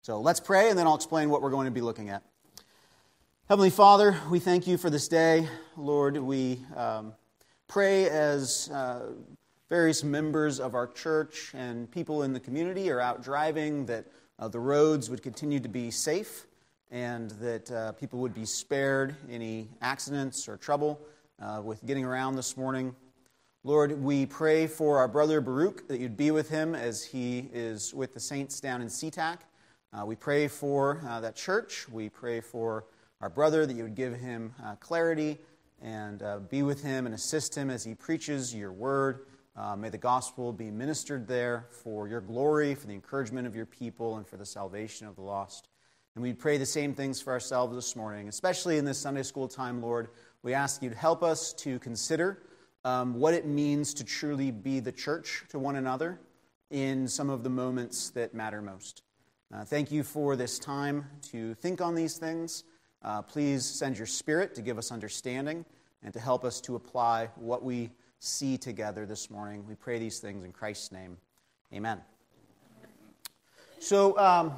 So let's pray, and then I'll explain what we're going to be looking at. Heavenly Father, we thank you for this day. Lord, we pray as various members of our church and people in the community are out driving that the roads would continue to be safe and that people would be spared any accidents or trouble with getting around this morning. Lord, we pray for our brother Baruch, that you'd be with him as he is with the saints down in SeaTac. We pray for that church. We pray for our brother, that you would give him clarity and be with him and assist him as he preaches your word. May the gospel be ministered there for your glory, for the encouragement of your people, and for the salvation of the lost. And we pray the same things for ourselves this morning, especially in this Sunday school time, Lord. We ask you to help us to consider what it means to truly be the church to one another in some of the moments that matter most. Thank you for this time to think on these things. Please send your Spirit to give us understanding and to help us to apply what we see together this morning. We pray these things in Christ's name. Amen. So,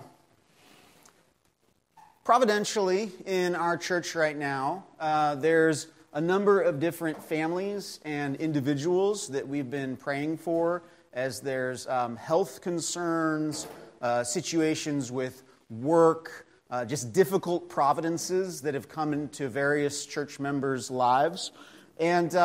providentially, in our church right now, there's a number of different families and individuals that we've been praying for as there's health concerns, situations with work, just difficult providences that have come into various church members' lives. And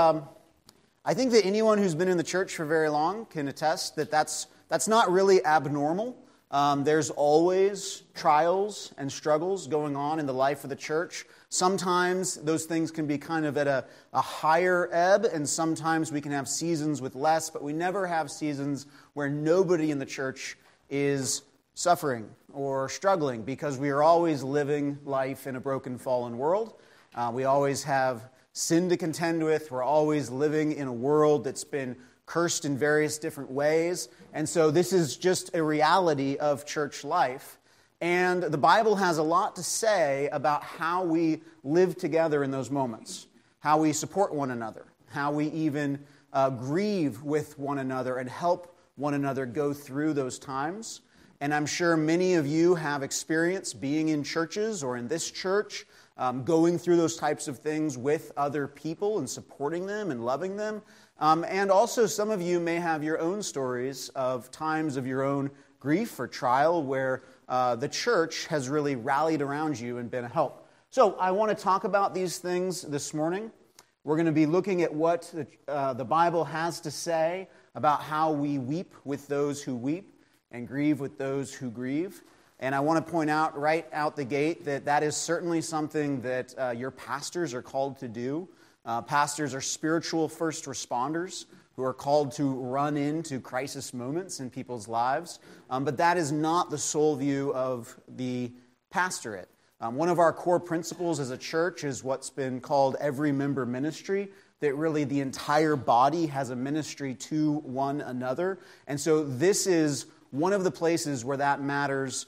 I think that anyone who's been in the church for very long can attest that that's not really abnormal. There's always trials and struggles going on in the life of the church. Sometimes those things can be kind of at a higher ebb, and sometimes we can have seasons with less, but we never have seasons where nobody in the church is suffering or struggling, because we are always living life in a broken, fallen world. We always have sin to contend with. We're always living in a world that's been cursed in various different ways. And so this is just a reality of church life. And the Bible has a lot to say about how we live together in those moments, how we support one another, how we even grieve with one another and help one another go through those times. And I'm sure many of you have experience being in churches or in this church, going through those types of things with other people and supporting them and loving them. And also some of you may have your own stories of times of your own grief or trial where the church has really rallied around you and been a help. So I want to talk about these things this morning. We're going to be looking at what the Bible has to say about how we weep with those who weep and grieve with those who grieve. And I want to point out right out the gate that that is certainly something that your pastors are called to do. Pastors are spiritual first responders who are called to run into crisis moments in people's lives. But that is not the sole view of the pastorate. One of our core principles as a church is what's been called every member ministry, that really the entire body has a ministry to one another. And so this is one of the places where that matters.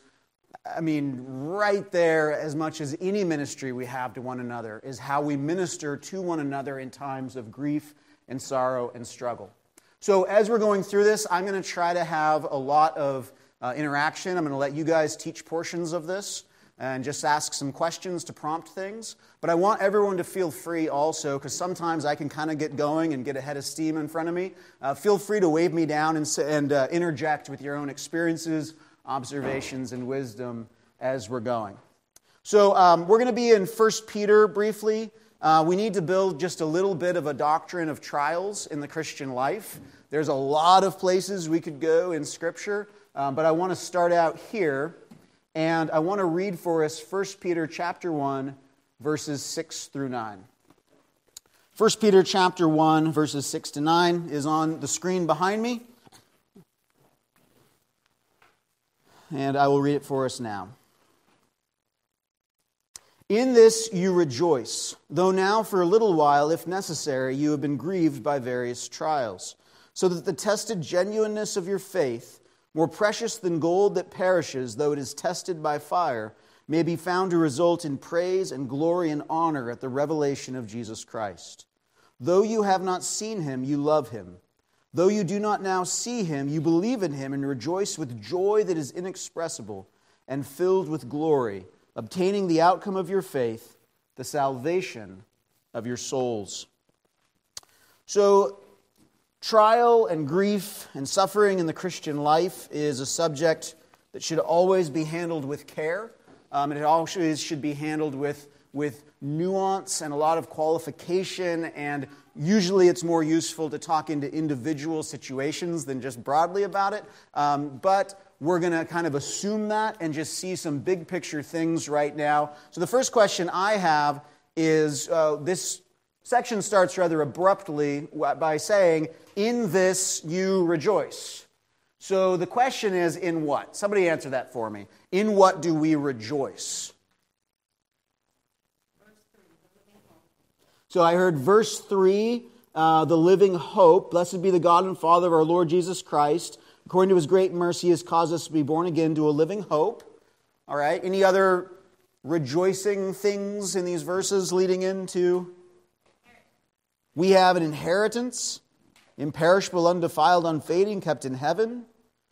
I mean, right there, as much as any ministry we have to one another, is how we minister to one another in times of grief and sorrow and struggle. So as we're going through this, I'm going to try to have a lot of interaction. I'm going to let you guys teach portions of this and just ask some questions to prompt things. But I want everyone to feel free also, because sometimes I can kind of get going and get a head of steam in front of me. Feel free to wave me down and interject with your own experiences, observations, and wisdom as we're going. So we're going to be in 1 Peter briefly. We need to build just a little bit of a doctrine of trials in the Christian life. There's a lot of places we could go in Scripture, but I want to start out here, and I want to read for us 1 Peter chapter 1, verses 6 through 9. 1 Peter chapter 1, verses 6 to 9 is on the screen behind me, and I will read it for us now. In this you rejoice, though now for a little while, if necessary, you have been grieved by various trials, so that the tested genuineness of your faith, more precious than gold that perishes, though it is tested by fire, may be found to result in praise and glory and honor at the revelation of Jesus Christ. Though you have not seen him, you love him. Though you do not now see him, you believe in him and rejoice with joy that is inexpressible, and filled with glory, obtaining the outcome of your faith, the salvation of your souls. So, trial and grief and suffering in the Christian life is a subject that should always be handled with care. And it always should be handled with nuance and a lot of qualification, and usually it's more useful to talk into individual situations than just broadly about it. But we're going to kind of assume that and just see some big picture things right now. So the first question I have is, this section starts rather abruptly by saying, "In this you rejoice." So the question is, in what? Somebody answer that for me. In what do we rejoice? So I heard verse 3, the living hope. Blessed be the God and Father of our Lord Jesus Christ. According to His great mercy, He has caused us to be born again to a living hope. All right. Any other rejoicing things in these verses leading into? We have an inheritance, imperishable, undefiled, unfading, kept in heaven.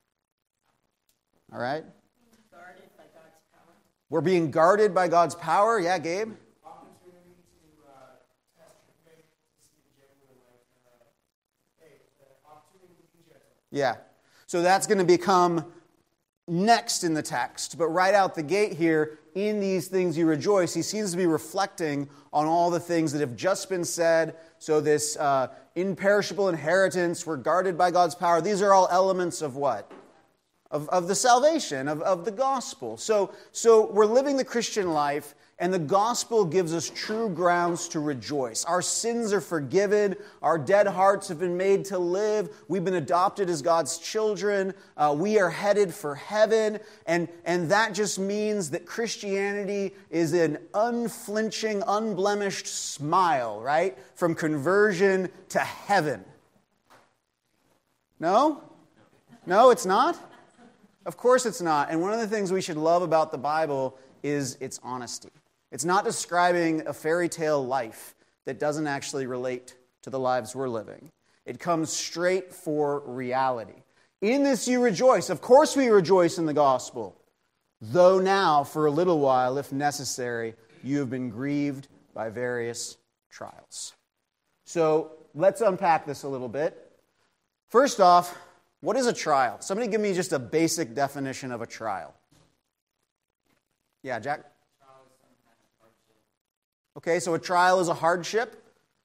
All right. Guarded by God's power. We're being guarded by God's power. Yeah, Gabe? Opportunity to test your faith, to see the genuine faith, opportunity to be gentle. Yeah. So that's going to become next in the text. But right out the gate here, in these things you rejoice, he seems to be reflecting on all the things that have just been said. So this imperishable inheritance, we're guarded by God's power. These are all elements of what? Of the salvation, of the gospel. So we're living the Christian life, and the gospel gives us true grounds to rejoice. Our sins are forgiven. Our dead hearts have been made to live. We've been adopted as God's children. We are headed for heaven. And that just means that Christianity is an unflinching, unblemished smile, right? From conversion to heaven. No? No, it's not? Of course it's not. And one of the things we should love about the Bible is its honesty. It's not describing a fairy tale life that doesn't actually relate to the lives we're living. It comes straight for reality. In this you rejoice. Of course we rejoice in the gospel. Though now, for a little while, if necessary, you have been grieved by various trials. So let's unpack this a little bit. First off, what is a trial? Somebody give me just a basic definition of a trial. Yeah, Jack? Okay, so a trial is a hardship.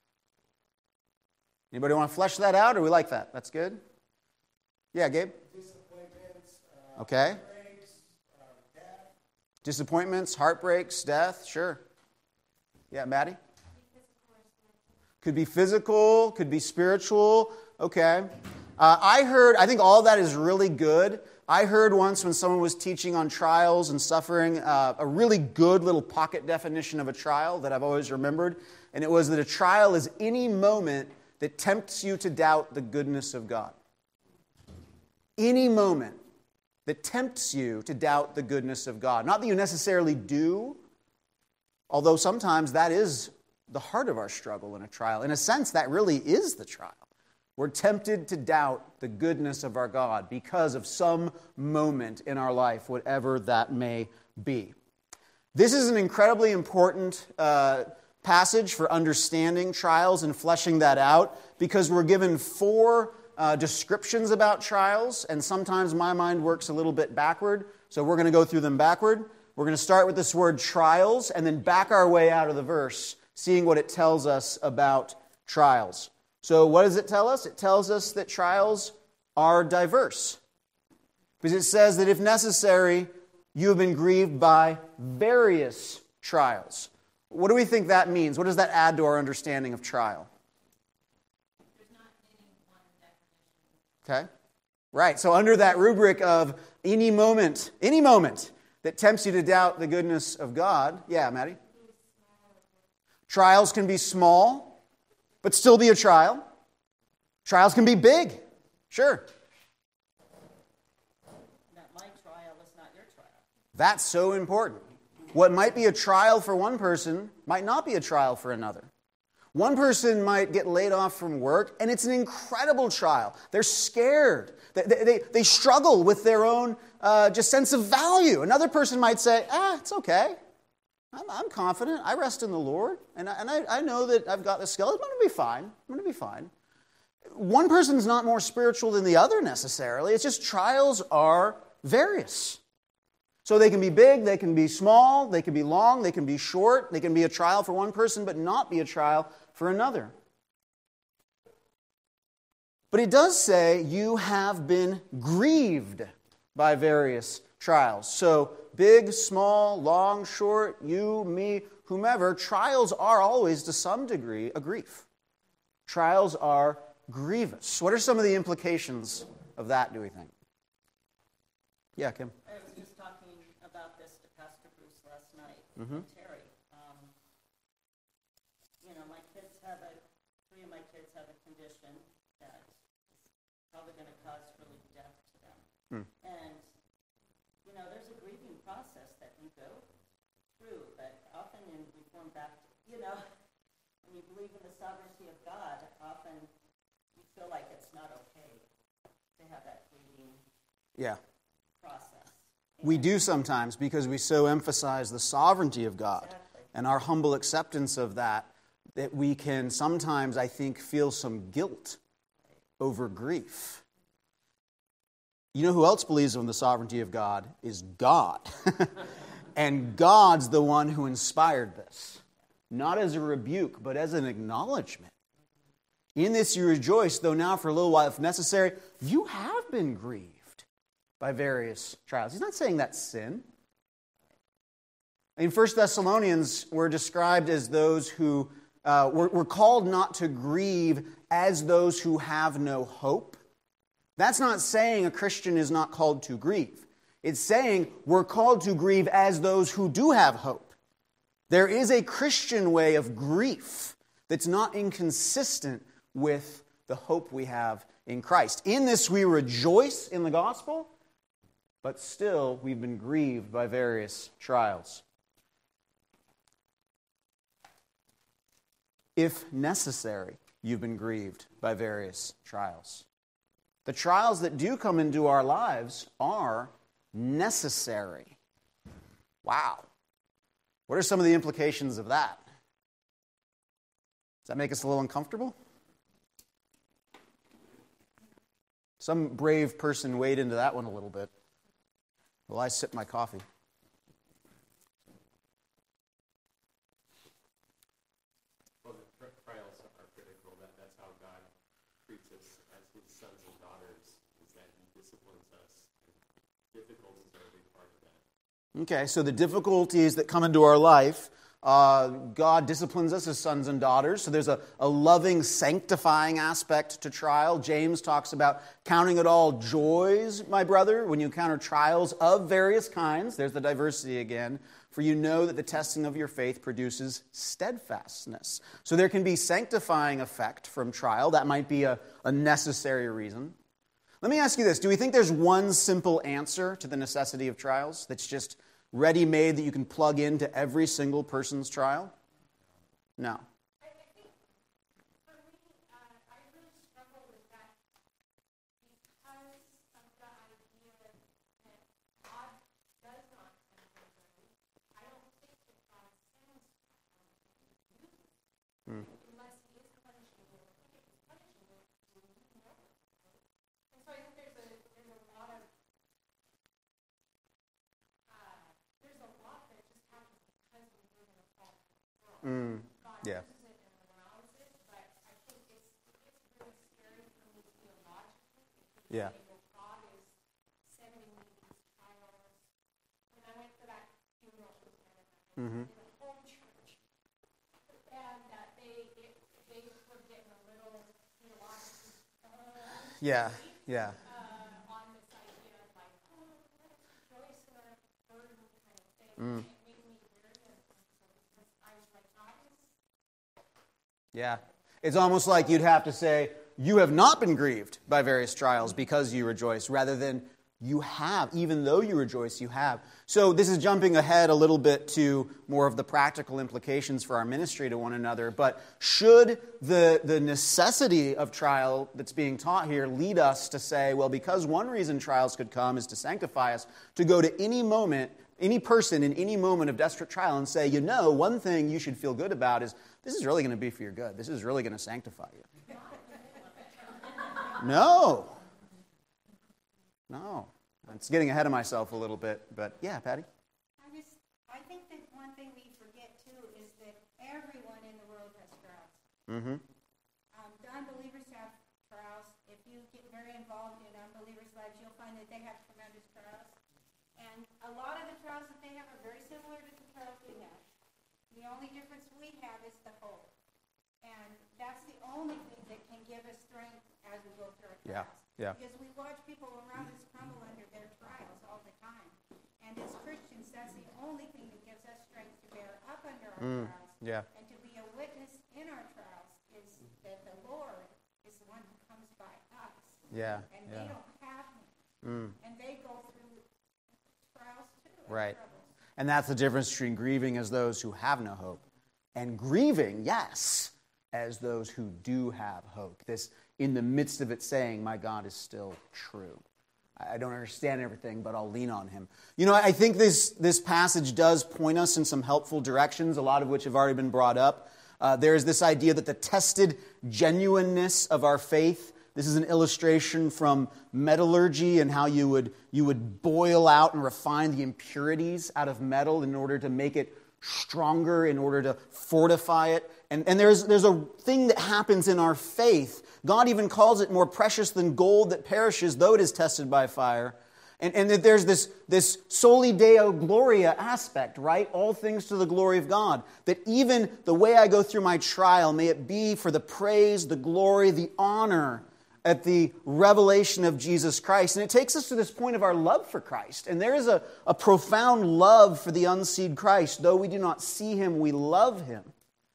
Anybody want to flesh that out, or we like that? That's good. Yeah, Gabe? Disappointments, Okay. heartbreaks, death. Disappointments, heartbreaks, death, sure. Yeah, Maddie? Could be physical, could be spiritual. Okay. I think all that is really good. I heard once when someone was teaching on trials and suffering, a really good little pocket definition of a trial that I've always remembered. And it was that a trial is any moment that tempts you to doubt the goodness of God. Any moment that tempts you to doubt the goodness of God. Not that you necessarily do, although sometimes that is the heart of our struggle in a trial. In a sense, that really is the trial. We're tempted to doubt the goodness of our God because of some moment in our life, whatever that may be. This is an incredibly important passage for understanding trials and fleshing that out, because we're given 4 descriptions about trials, and sometimes my mind works a little bit backward, so we're going to go through them backward. We're going to start with this word trials and then back our way out of the verse, seeing what it tells us about trials. So what does it tell us? It tells us that trials are diverse. Because it says that if necessary, you have been grieved by various trials. What do we think that means? What does that add to our understanding of trial? There's not any one definition. Okay. Right. So under that rubric of any moment that tempts you to doubt the goodness of God. Yeah, Maddie? Trials can be small, but still be a trial. Trials can be big. Sure. Not my trial is not your trial. That's so important. What might be a trial for one person might not be a trial for another. One person might get laid off from work, and it's an incredible trial. They're scared. They struggle with their own just sense of value. Another person might say, it's okay. I'm confident. I rest in the Lord, and I know that I've got the skill. I'm going to be fine. I'm going to be fine. One person's not more spiritual than the other necessarily. It's just trials are various. So they can be big, they can be small, they can be long, they can be short, they can be a trial for one person but not be a trial for another. But it does say you have been grieved by various trials. So big, small, long, short, you, me, whomever, trials are always to some degree a grief. Trials are grievous. What are some of the implications of that, do we think? Yeah, Kim. I was just talking about this to Pastor Bruce last night, Mm-hmm. Terry. My kids three of my kids have a condition that is probably going to cause really death to them. And, there's a grieving process that you go through, but often in Reformed Baptist, when you believe in the sovereignty of God, often you feel like it's not okay to have that grieving process. We do sometimes because we so emphasize the sovereignty of God and our humble acceptance of that we can sometimes, I think, feel some guilt over grief. You know who else believes in the sovereignty of God is God. And God's the one who inspired this. Not as a rebuke, but as an acknowledgement. In this you rejoice, though now for a little while, if necessary, you have been grieved by various trials. He's not saying that's sin. In 1 Thessalonians, we're described as those who, we're called not to grieve as those who have no hope. That's not saying a Christian is not called to grieve. It's saying we're called to grieve as those who do have hope. There is a Christian way of grief that's not inconsistent with the hope we have in Christ. In this we rejoice in the gospel, but still we've been grieved by various trials. If necessary, you've been grieved by various trials. The trials that do come into our lives are necessary. Wow. What are some of the implications of that? Does that make us a little uncomfortable? Some brave person weighed into that one a little bit. While I sip my coffee. Well, the trials are critical. That's how God treats us as His sons and daughters, is that He disciplines us. Difficulties are a big part of that. Okay, so the difficulties that come into our life, God disciplines us as sons and daughters. So there's a loving, sanctifying aspect to trial. James talks about counting it all joys, my brother, when you encounter trials of various kinds. There's the diversity again. For you know that the testing of your faith produces steadfastness. So there can be sanctifying effect from trial. That might be a necessary reason. Let me ask you this. Do we think there's one simple answer to the necessity of trials that's just ready-made that you can plug into every single person's trial? No. I think, for me, I really struggle with that because of the idea that God does not tempt us. I don't think that God sends unless He is punishing you. I think if He's punishing you, you know it, right? And so I think there's a lot of that just happens because we live in a fallen world. God Yeah. uses it and allows it, but I think it's really scary for me theologically because Yeah. well, God is sending me these trials. When I went for that funeral in a home church, and that they were getting a little theologically Yeah. on this idea of like, let us rejoice in our burden kind of thing. It made me very uncomfortable because I was like, God is. Yeah. It's almost like you'd have to say, you have not been grieved by various trials because you rejoice, rather than You have. Even though you rejoice, you have. So this is jumping ahead a little bit to more of the practical implications for our ministry to one another. But should the necessity of trial that's being taught here lead us to say, well, because one reason trials could come is to sanctify us, to go to any person in any moment of desperate trial and say, one thing you should feel good about is this is really going to be for your good. This is really going to sanctify you. No. It's getting ahead of myself a little bit, but yeah, Patty? I think that one thing we forget, too, is that everyone in the world has trials. Mm-hmm. The unbelievers have trials. If you get very involved in unbelievers' lives, you'll find that they have tremendous trials. And a lot of the trials that they have are very similar to the trials we have. The only difference we have is the hope. And that's the only thing that can give us strength as we go through our trials. Yeah. Because we watch people around us crumble under their trials all the time. And as Christians, that's the only thing that gives us strength to bear up under our trials. Yeah. And to be a witness in our trials is that the Lord is the one who comes by us. Yeah. And they don't have him. And they go through trials too. Right. Troubles. And that's the difference between grieving as those who have no hope and grieving, yes, as those who do have hope. This, in the midst of it, saying, my God is still true. I don't understand everything, but I'll lean on him. I think this passage does point us in some helpful directions, a lot of which have already been brought up. There's this idea that the tested genuineness of our faith, this is an illustration from metallurgy and how you would boil out and refine the impurities out of metal in order to make it stronger, in order to fortify it. And there's a thing that happens in our faith. God even calls it more precious than gold that perishes, though it is tested by fire. And that there's this soli Deo Gloria aspect, right? All things to the glory of God. That even the way I go through my trial, may it be for the praise, the glory, the honor at the revelation of Jesus Christ. And it takes us to this point of our love for Christ. And there is a profound love for the unseen Christ. Though we do not see him, we love him.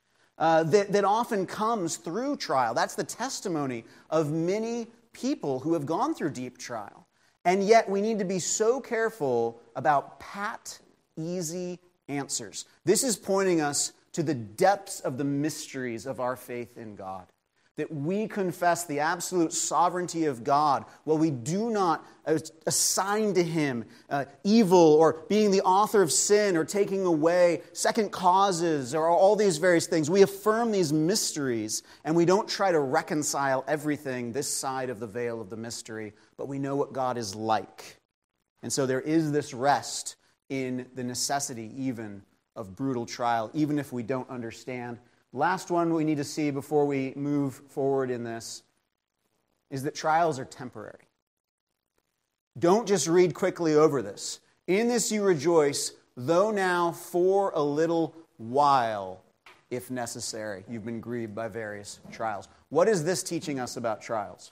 That often comes through trial. That's the testimony of many people who have gone through deep trial. And yet we need to be so careful about pat, easy answers. This is pointing us to the depths of the mysteries of our faith in God. That we confess the absolute sovereignty of God while we do not assign to him evil or being the author of sin or taking away second causes or all these various things. We affirm these mysteries and we don't try to reconcile everything this side of the veil of the mystery, but we know what God is like. And so there is this rest in the necessity even of brutal trial, even if we don't understand. Last one we need to see before we move forward in this is that trials are temporary. Don't just read quickly over this. In this you rejoice, though now for a little while, if necessary, you've been grieved by various trials. What is this teaching us about trials?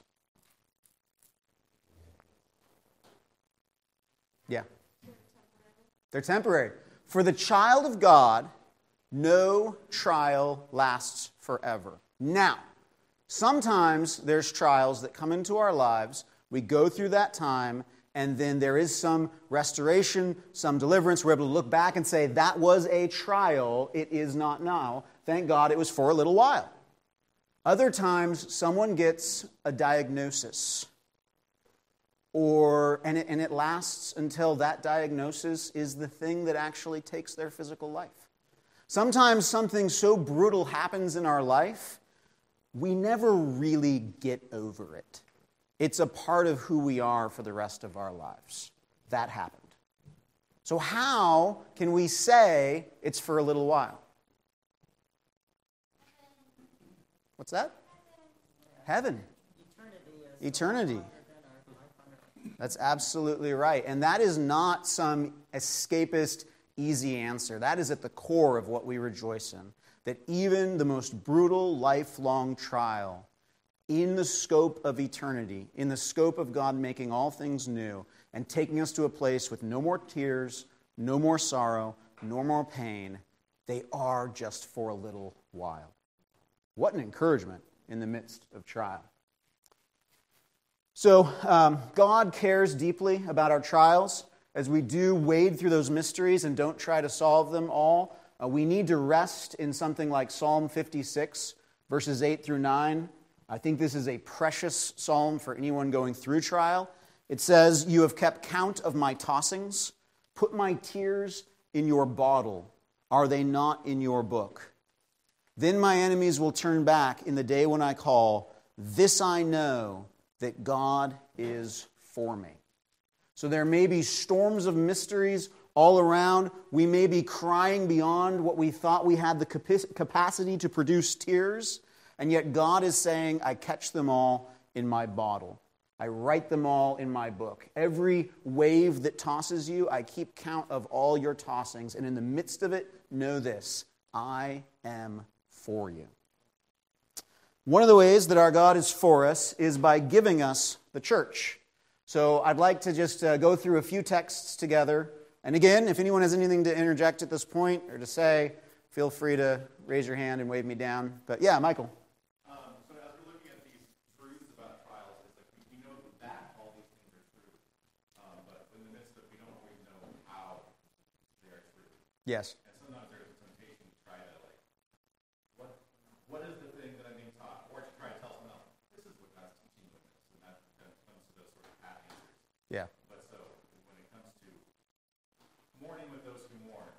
Yeah. They're temporary. For the child of God, no trial lasts forever. Now, sometimes there's trials that come into our lives. We go through that time, and then there is some restoration, some deliverance. We're able to look back and say, that was a trial. It is not now. Thank God it was for a little while. Other times, someone gets a diagnosis, and it lasts until that diagnosis is the thing that actually takes their physical life. Sometimes something so brutal happens in our life, we never really get over it. It's a part of who we are for the rest of our lives. That happened. So how can we say it's for a little while? What's that? Heaven. Eternity. That's absolutely right. And that is not some escapist easy answer. That is at the core of what we rejoice in. That even the most brutal, lifelong trial, in the scope of eternity, in the scope of God making all things new, and taking us to a place with no more tears, no more sorrow, no more pain, they are just for a little while. What an encouragement in the midst of trial. So God cares deeply about our trials. As we do wade through those mysteries and don't try to solve them all, we need to rest in something like Psalm 56, verses 8 through 9. I think this is a precious psalm for anyone going through trial. It says, "You have kept count of my tossings. Put my tears in your bottle. Are they not in your book? Then my enemies will turn back in the day when I call. This I know, that God is for me." So there may be storms of mysteries all around. We may be crying beyond what we thought we had the capacity to produce tears. And yet God is saying, I catch them all in my bottle. I write them all in my book. Every wave that tosses you, I keep count of all your tossings. And in the midst of it, know this, I am for you. One of the ways that our God is for us is by giving us the church. So I'd like to just go through a few texts together. And again, if anyone has anything to interject at this point or to say, feel free to raise your hand and wave me down. But yeah, Michael. So as we're looking at these truths about trials, it's like we know that all these things are true. But in the midst of it, we don't always know how they are true. Yes. And sometimes there's a temptation to try to what is the thing that I'm being taught? Or to try to tell someone else, this is what God's teaching with this. And that kind of comes to those sort of pat answers. Yeah. But so when it comes to mourning with those who mourn,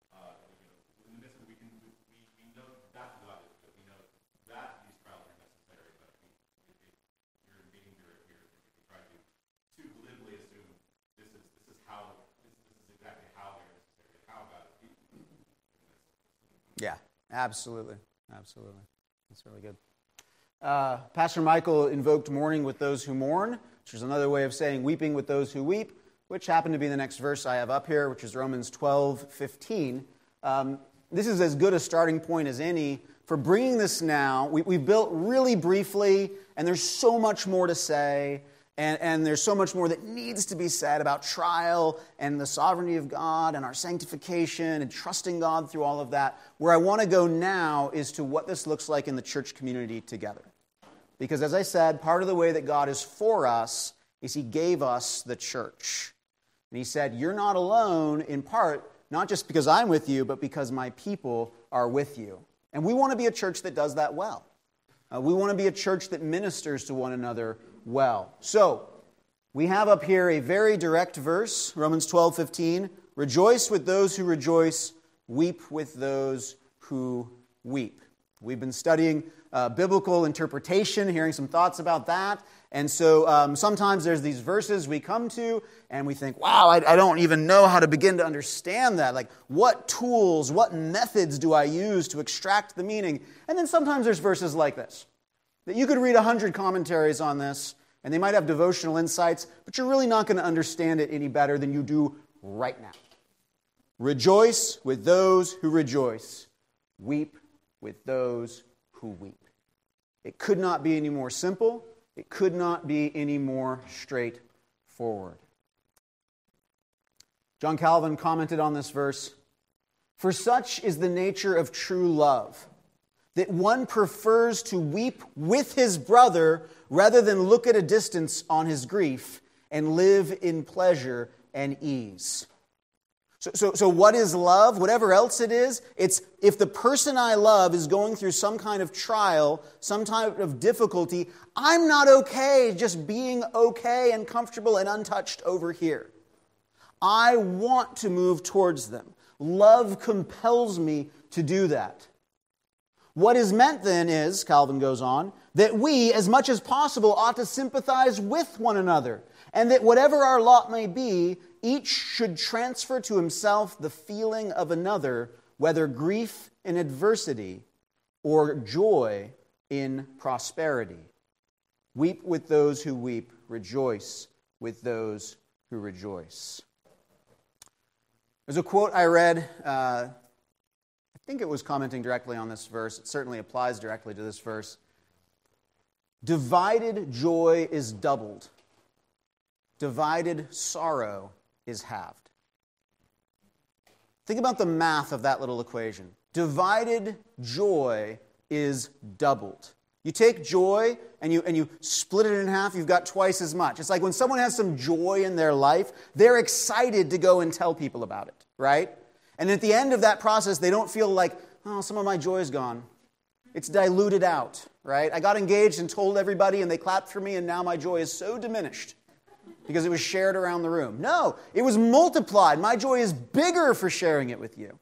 in the midst of it, we know that's God is good. We know that these trials are necessary, but you're reading through it here. If we try to too glibly assume this is exactly how they're necessary, how God is teaching. Yeah, absolutely. Absolutely. That's really good. Pastor Michael invoked mourning with those who mourn, which is another way of saying weeping with those who weep, which happened to be the next verse I have up here, which is Romans 12:15. This is as good a starting point as any for bringing this now. We've built really briefly, and there's so much more to say, and there's so much more that needs to be said about trial and the sovereignty of God and our sanctification and trusting God through all of that. Where I want to go now is to what this looks like in the church community together. Because as I said, part of the way that God is for us is He gave us the church. And He said, you're not alone, in part, not just because I'm with you, but because my people are with you. And we want to be a church that does that well. We want to be a church that ministers to one another well. So, we have up here a very direct verse, Romans 12:15. Rejoice with those who rejoice, weep with those who weep. We've been studying biblical interpretation, hearing some thoughts about that. And so sometimes there's these verses we come to and we think, wow, I don't even know how to begin to understand that. Like, what tools, what methods do I use to extract the meaning? And then sometimes there's verses like this, that you could read 100 commentaries on this, and they might have devotional insights, but you're really not going to understand it any better than you do right now. Rejoice with those who rejoice. Weep with those who weep. It could not be any more simple. It could not be any more straightforward. John Calvin commented on this verse, "For such is the nature of true love, that one prefers to weep with his brother rather than look at a distance on his grief and live in pleasure and ease." So what is love? Whatever else it is, it's if the person I love is going through some kind of trial, some type of difficulty, I'm not okay just being okay and comfortable and untouched over here. I want to move towards them. Love compels me to do that. What is meant then is, Calvin goes on, that we, as much as possible, ought to sympathize with one another, and that whatever our lot may be, each should transfer to himself the feeling of another, whether grief in adversity or joy in prosperity. Weep with those who weep, rejoice with those who rejoice. There's a quote I read, I think it was commenting directly on this verse. It certainly applies directly to this verse. Divided joy is doubled. Divided sorrow is halved. Think about the math of that little equation. Divided joy is doubled. You take joy and you split it in half, you've got twice as much. It's like when someone has some joy in their life, they're excited to go and tell people about it, right? And at the end of that process, they don't feel like, oh, some of my joy is gone. It's diluted out, right? I got engaged and told everybody and they clapped for me and now my joy is so diminished because it was shared around the room. No, it was multiplied. My joy is bigger for sharing it with you.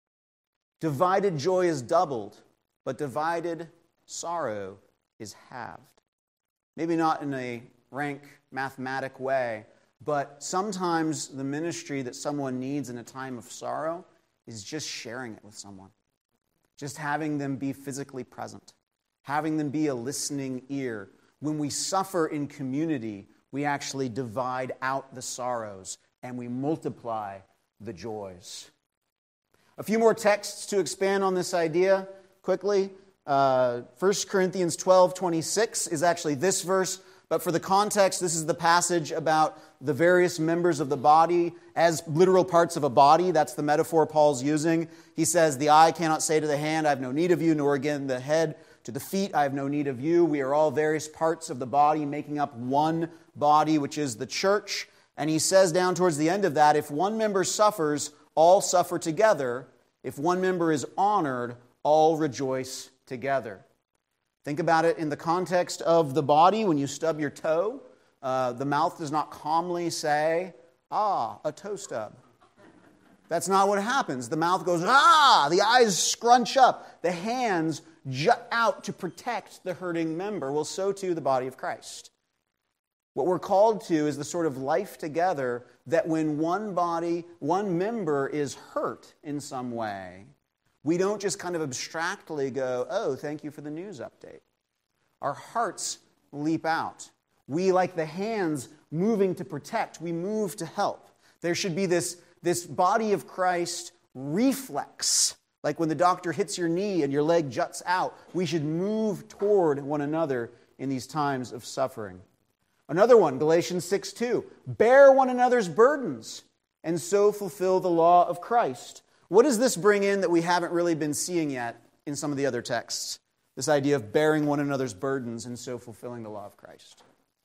Divided joy is doubled, but divided sorrow is halved. Maybe not in a rank mathematic way, but sometimes the ministry that someone needs in a time of sorrow is just sharing it with someone. Just having them be physically present. Having them be a listening ear. When we suffer in community, we actually divide out the sorrows and we multiply the joys. A few more texts to expand on this idea quickly. 1 Corinthians 12:26 is actually this verse, but for the context, this is the passage about the various members of the body as literal parts of a body. That's the metaphor Paul's using. He says, the eye cannot say to the hand, I have no need of you, nor again the head to the feet, I have no need of you. We are all various parts of the body making up one body, which is the church. And he says down towards the end of that, if one member suffers, all suffer together. If one member is honored, all rejoice together. Think about it in the context of the body. When you stub your toe, the mouth does not calmly say, a toe stub. That's not what happens. The mouth goes, the eyes scrunch up, the hands jut out to protect the hurting member. Well, so too the body of Christ. What we're called to is the sort of life together that when one member is hurt in some way, we don't just kind of abstractly go, oh, thank you for the news update. Our hearts leap out. We, like the hands moving to protect, we move to help. There should be this body of Christ reflex. Like when the doctor hits your knee and your leg juts out, we should move toward one another in these times of suffering. Another one, Galatians 6:2, bear one another's burdens and so fulfill the law of Christ. What does this bring in that we haven't really been seeing yet in some of the other texts? This idea of bearing one another's burdens and so fulfilling the law of Christ.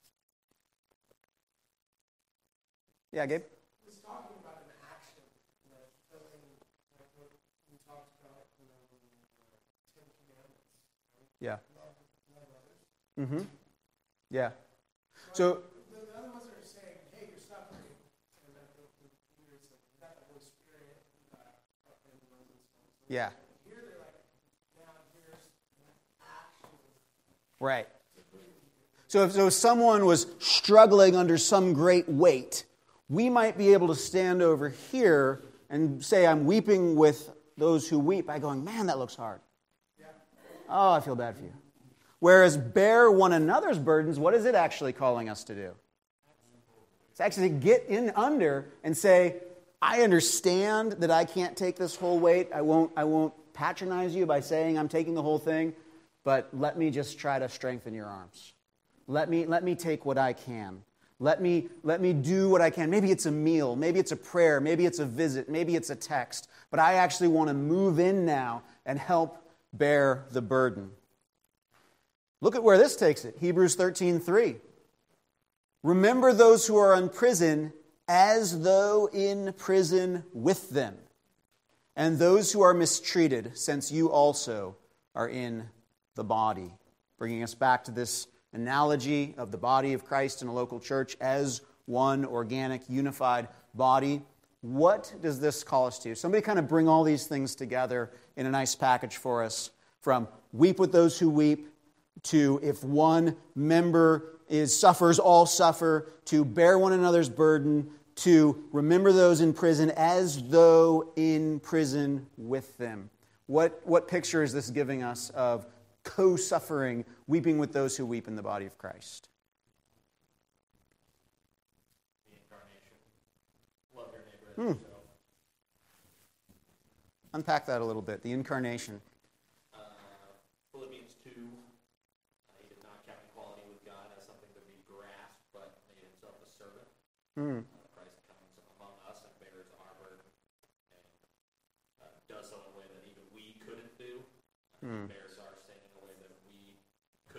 Yeah, Gabe? He's talking about an action, fulfilling like what we talked about in the Ten Commandments. Right? Yeah. Love others. Mm-hmm. Yeah. So the other ones are saying, hey, you're suffering. And then you've got the Holy Spirit, and yeah. here they're like, now here's an action. Right. So if someone was struggling under some great weight, we might be able to stand over here and say, I'm weeping with those who weep by going, man, that looks hard. Yeah. Oh, I feel bad for you. Whereas bear one another's burdens, what is it actually calling us to do? It's actually to get in under and say, I understand that I can't take this whole weight. I won't patronize you by saying I'm taking the whole thing, but let me just try to strengthen your arms. Let me take what I can. Let me do what I can. Maybe it's a meal, maybe it's a prayer, maybe it's a visit, maybe it's a text, but I actually want to move in now and help bear the burden. Look at where this takes it. Hebrews 13:3. Remember those who are in prison as though in prison with them, and those who are mistreated, since you also are in the body. Bringing us back to this analogy of the body of Christ in a local church as one organic, unified body. What does this call us to? Somebody kind of bring all these things together in a nice package for us, from weep with those who weep, to if one member suffers, all suffer, to bear one another's burden, to remember those in prison as though in prison with them. What picture is this giving us of co-suffering, weeping with those who weep in the body of Christ? The incarnation. Love your neighbor as yourself. Unpack that a little bit. The incarnation. Philippians 2. He did not count equality with God as something to be grasped, but made himself a servant. Christ comes among us and bears our burden, and does so in a way that even we couldn't do. He bears our sin in a way that we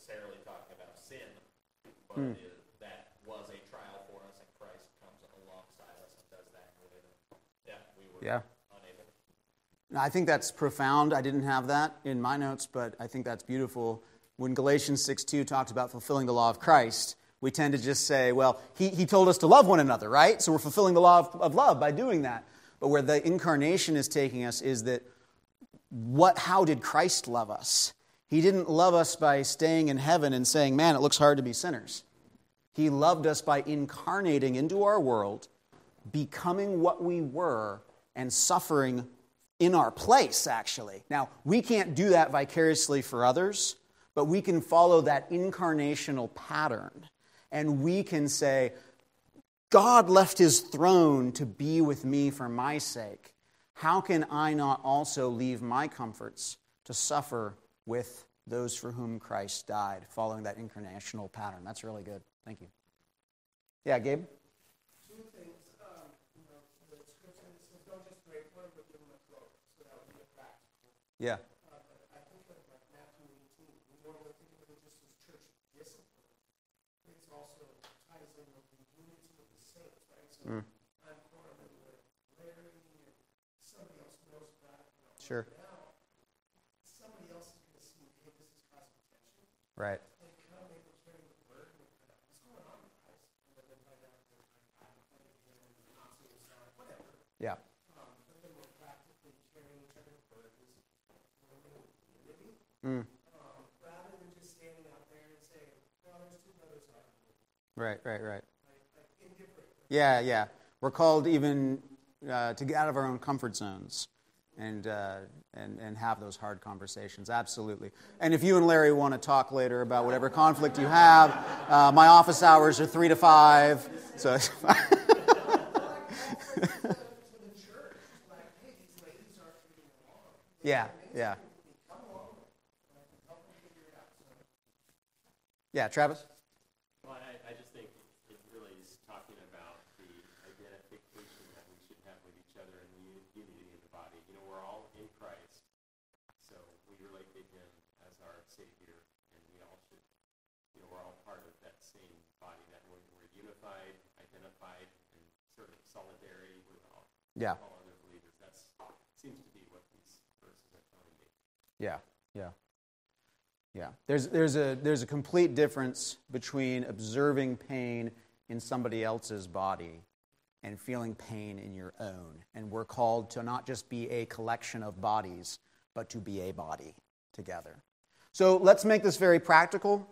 necessarily talking about sin, but that was a trial for us, and Christ comes alongside us and does that in a way that, we were unable. I think that's profound. I didn't have that in my notes, but I think that's beautiful. When Galatians 6:2 talks about fulfilling the law of Christ, we tend to just say, well, he told us to love one another, right? So we're fulfilling the law of love by doing that. But where the incarnation is taking us is that how did Christ love us? He didn't love us by staying in heaven and saying, man, it looks hard to be sinners. He loved us by incarnating into our world, becoming what we were, and suffering in our place, actually. Now, we can't do that vicariously for others, but we can follow that incarnational pattern. And we can say, God left his throne to be with me for my sake. How can I not also leave my comforts to suffer with those for whom Christ died, following that incarnational pattern? That's really good. Thank you. Yeah, Gabe? Two things. The scripture says, don't just break one, but give them a cloak. So that would be a practical. Yeah. But I think of like Matthew 18. We normally think of it just as church discipline. It also ties in with the unity of the saints, right? So I'm Corman with Larry and somebody else knows about it. Sure. Now, somebody else is going to see, hey, this is causing tension. Right. And come maybe carry the burden of what's going on, guys? And then they find out they're whatever. Yeah. But then we're practically carrying each other's burdens. We're in unity. Rather than just standing out there and saying, well, there's two brothers arguing. Right. Like indifferent. Yeah. We're called even to get out of our own comfort zones and have those hard conversations. Absolutely. And if you and Larry want to talk later about whatever conflict you have, my office hours are 3 to 5. So. Yeah. Yeah, Travis? Well, I just think it really is talking about the identification that we should have with each other and the unity of the body. You know, we're all in Christ, so we relate to him as our Savior, and we all should, we're all part of that same body, that we're unified, identified, and sort of solidarity with all other believers. That seems to be what these verses are telling me. Yeah. There's a complete difference between observing pain in somebody else's body and feeling pain in your own. And we're called to not just be a collection of bodies, but to be a body together. So let's make this very practical.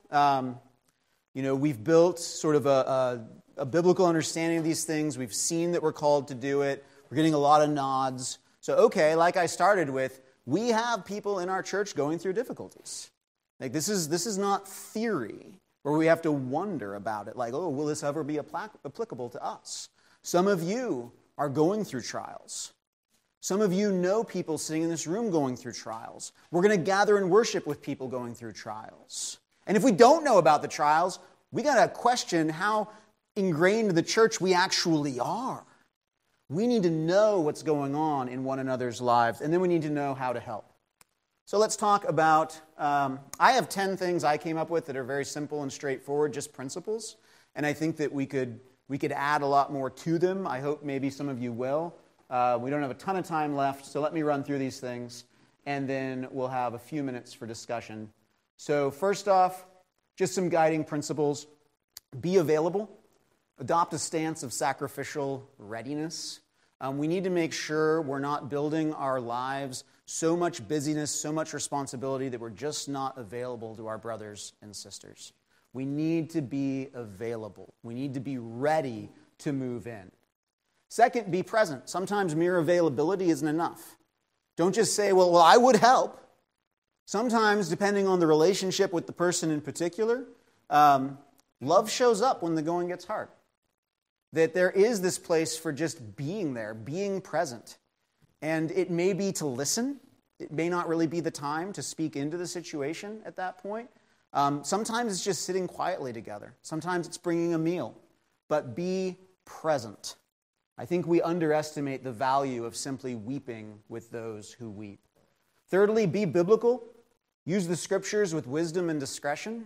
We've built sort of a biblical understanding of these things. We've seen that we're called to do it. We're getting a lot of nods. So, okay, like I started with, we have people in our church going through difficulties. Like this is not theory where we have to wonder about it. Like, oh, will this ever be applicable to us? Some of you are going through trials. Some of you know people sitting in this room going through trials. We're going to gather and worship with people going through trials. And if we don't know about the trials, we got to question how ingrained in the church we actually are. We need to know what's going on in one another's lives, and then we need to know how to help. So let's talk about, I have 10 things I came up with that are very simple and straightforward, just principles. And I think that we could add a lot more to them. I hope maybe some of you will. We don't have a ton of time left, so let me run through these things, and then we'll have a few minutes for discussion. So first off, just some guiding principles. Be available. Adopt a stance of sacrificial readiness. We need to make sure we're not building our lives so much busyness, so much responsibility that we're just not available to our brothers and sisters. We need to be available. We need to be ready to move in. Second, be present. Sometimes mere availability isn't enough. Don't just say, well, I would help. Sometimes, depending on the relationship with the person in particular, love shows up when the going gets hard. That there is this place for just being there, being present. And it may be to listen. It may not really be the time to speak into the situation at that point. Sometimes it's just sitting quietly together. Sometimes it's bringing a meal. But be present. I think we underestimate the value of simply weeping with those who weep. Thirdly, be biblical. Use the scriptures with wisdom and discretion.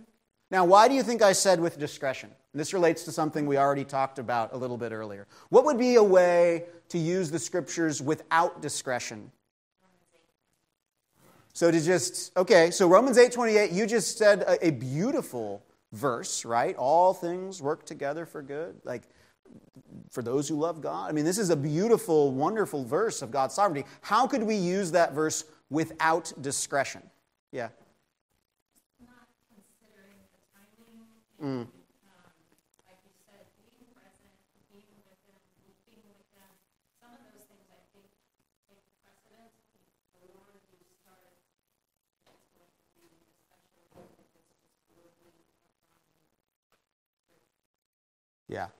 Now, why do you think I said with discretion? This relates to something we already talked about a little bit earlier. What would be a way to use the Scriptures without discretion? So Romans 8:28, you just said a beautiful verse, right? All things work together for good, like for those who love God. I mean, this is a beautiful, wonderful verse of God's sovereignty. How could we use that verse without discretion? Yeah. Not considering the timing, and, like you said, being present, being with them, being with them. Some of those things, I think, take precedence before you start. It's going to be, especially if it's just globally. Yeah.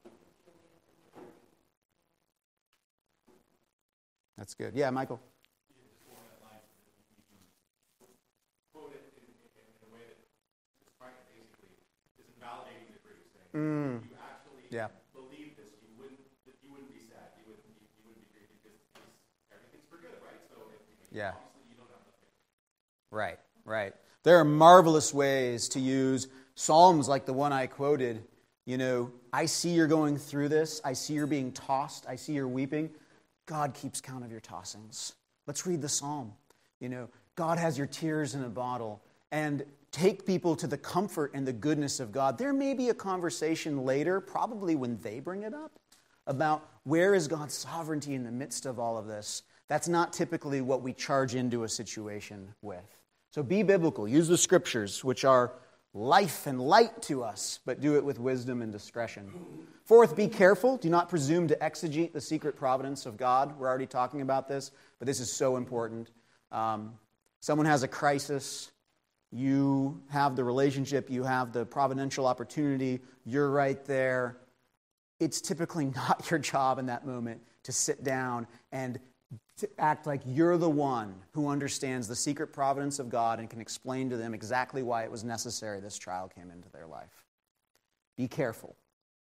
That's good. Yeah, Michael. Just along that line, you can quote it in a way that basically is invalidating the grief, saying you actually believe this, you wouldn't be sad, you wouldn't be grieving because everything's for good, right? So obviously you don't have to think. Right. There are marvelous ways to use Psalms like the one I quoted. You know, I see you're going through this. I see you're being tossed. I see you're weeping. God keeps count of your tossings. Let's read the psalm. You know, God has your tears in a bottle. And take people to the comfort and the goodness of God. There may be a conversation later, probably when they bring it up, about where is God's sovereignty in the midst of all of this. That's not typically what we charge into a situation with. So be biblical. Use the Scriptures, which are life and light to us, but do it with wisdom and discretion. Fourth, be careful. Do not presume to exegete the secret providence of God. We're already talking about this, but this is so important. Someone has a crisis. You have the relationship. You have the providential opportunity. You're right there. It's typically not your job in that moment to sit down and to act like you're the one who understands the secret providence of God and can explain to them exactly why it was necessary this trial came into their life. Be careful.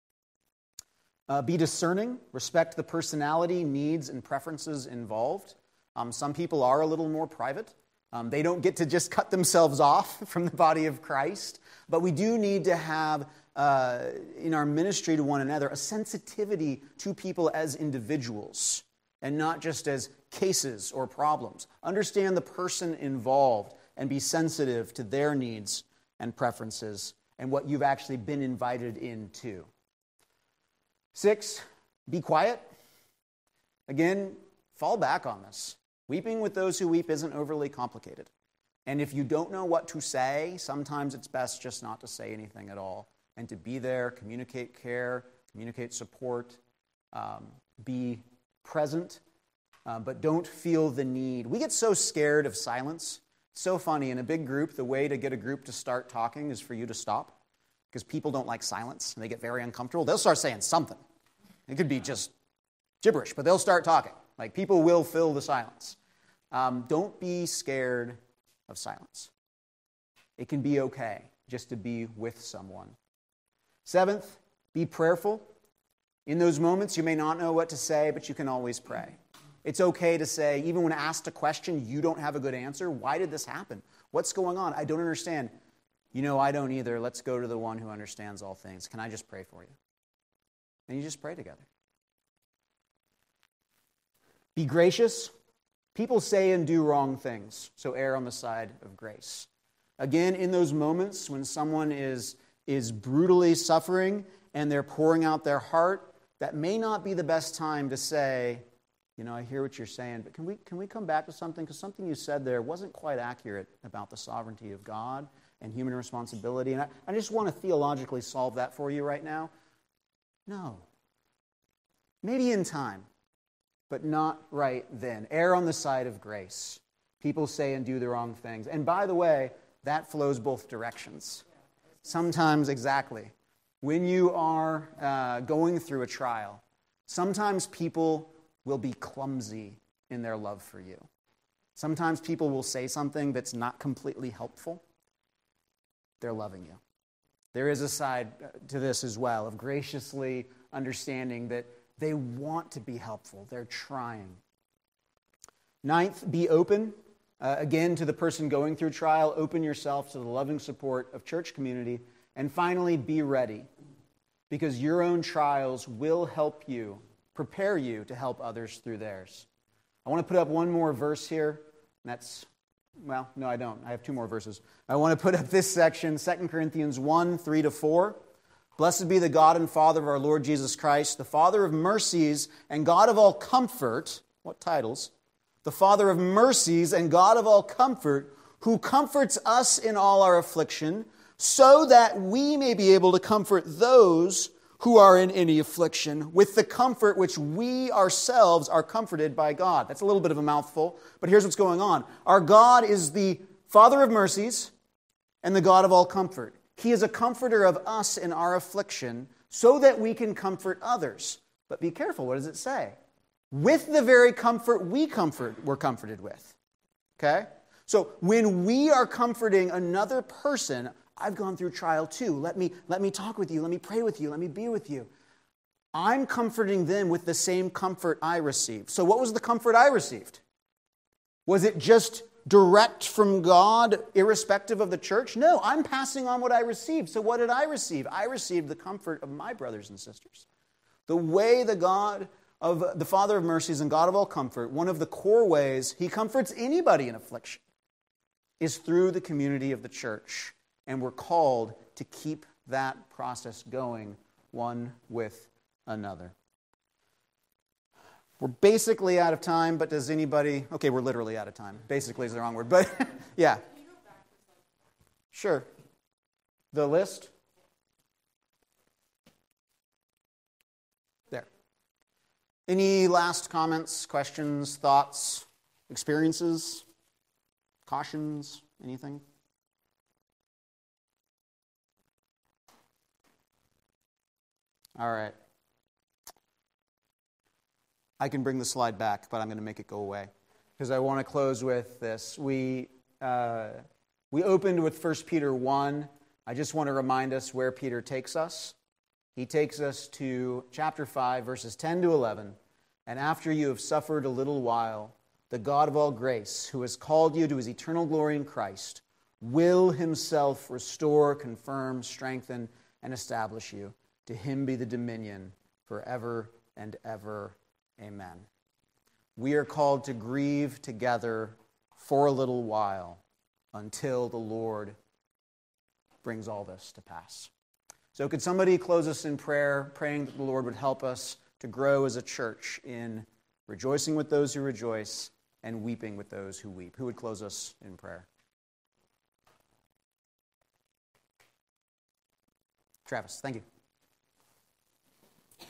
Be discerning. Respect the personality, needs, and preferences involved. Some people are a little more private. They don't get to just cut themselves off from the body of Christ. But we do need to have, in our ministry to one another, a sensitivity to people as individuals and not just as cases or problems. Understand the person involved and be sensitive to their needs and preferences and what you've actually been invited into. 6, be quiet. Again, fall back on this. Weeping with those who weep isn't overly complicated. And if you don't know what to say, sometimes it's best just not to say anything at all and to be there, communicate care, communicate support, be present, but don't feel the need. We get so scared of silence. It's so funny. In a big group, the way to get a group to start talking is for you to stop because people don't like silence and they get very uncomfortable. They'll start saying something. It could be just gibberish, but they'll start talking. Like people will fill the silence. Don't be scared of silence. It can be okay just to be with someone. 7th, be prayerful. In those moments, you may not know what to say, but you can always pray. It's okay to say, even when asked a question, you don't have a good answer. Why did this happen? What's going on? I don't understand. You know, I don't either. Let's go to the one who understands all things. Can I just pray for you? And you just pray together. Be gracious. People say and do wrong things, so err on the side of grace. Again, in those moments when someone is brutally suffering and they're pouring out their heart, that may not be the best time to say, you know, I hear what you're saying, but can we come back to something? Because something you said there wasn't quite accurate about the sovereignty of God and human responsibility. And I just want to theologically solve that for you right now. No. Maybe in time, but not right then. Err on the side of grace. People say and do the wrong things. And by the way, that flows both directions. Sometimes, exactly. When you are going through a trial, sometimes people will be clumsy in their love for you. Sometimes people will say something that's not completely helpful. They're loving you. There is a side to this as well of graciously understanding that they want to be helpful. They're trying. 9th, be open. Again, to the person going through trial, open yourself to the loving support of church community. And finally, be ready, because your own trials will help you, prepare you to help others through theirs. I want to put up one more verse here. That's, well, no, I don't. I have two more verses. I want to put up this section, 2 Corinthians 1, 3-4. Blessed be the God and Father of our Lord Jesus Christ, the Father of mercies and God of all comfort. What titles? The Father of mercies and God of all comfort, who comforts us in all our affliction, so that we may be able to comfort those who are in any affliction with the comfort which we ourselves are comforted by God. That's a little bit of a mouthful, but here's what's going on. Our God is the Father of mercies and the God of all comfort. He is a comforter of us in our affliction so that we can comfort others. But be careful, what does it say? With the very comfort we're comforted with. Okay? So when we are comforting another person, I've gone through trial too. Let me talk with you. Let me pray with you. Let me be with you. I'm comforting them with the same comfort I received. So what was the comfort I received? Was it just direct from God, irrespective of the church? No, I'm passing on what I received. So what did I receive? I received the comfort of my brothers and sisters. The way the God of the Father of mercies and God of all comfort, one of the core ways He comforts anybody in affliction, is through the community of the church. And we're called to keep that process going one with another. We're basically out of time, but does anybody... Okay, we're literally out of time. Basically is the wrong word, but yeah. Sure. The list? There. Any last comments, questions, thoughts, experiences, cautions, anything? All right. I can bring the slide back, but I'm going to make it go away because I want to close with this. We opened with 1 Peter 1. I just want to remind us where Peter takes us. He takes us to chapter 5, verses 10 to 11. And after you have suffered a little while, the God of all grace, who has called you to His eternal glory in Christ, will Himself restore, confirm, strengthen, and establish you. To Him be the dominion forever and ever. Amen. We are called to grieve together for a little while until the Lord brings all this to pass. So could somebody close us in prayer, praying that the Lord would help us to grow as a church in rejoicing with those who rejoice and weeping with those who weep? Who would close us in prayer? Travis, thank you.